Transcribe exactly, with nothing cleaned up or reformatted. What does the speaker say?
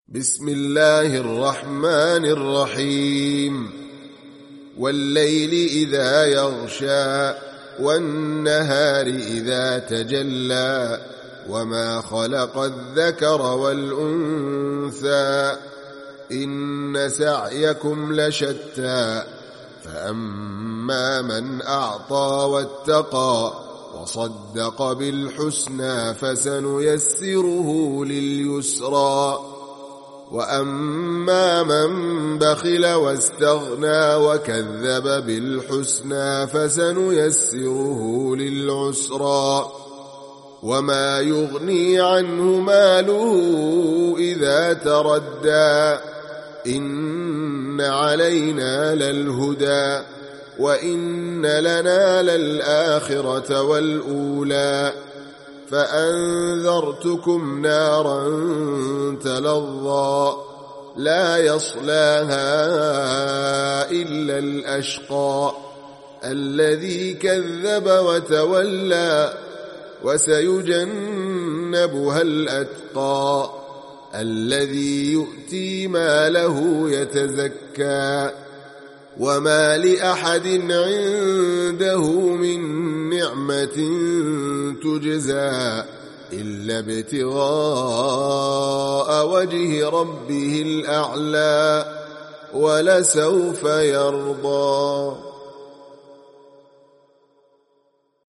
بسم الله الرحمن الرحيم والليل إذا يغشى والنهار إذا تجلى وما خلق الذكر والأنثى إن سعيكم لشتى فأما من أعطى واتقى وصدق بالحسنى فسنيسره لليسرى وأما من بخل واستغنى وكذب بالحسنى فسنيسره للعسرى وما يغني عنه ماله إذا تردى إن علينا للهدى وإن لنا للآخرة والأولى فأنذرتكم نارا تلظى لا يصلاها إلا الأشقى الذي كذب وتولى وسيجنبها الأتقى الذي يؤتي ماله يتزكى وما لأحد عنده من نعمة تجزى إلا ابتغاء وجه ربه الأعلى ولسوف يرضى.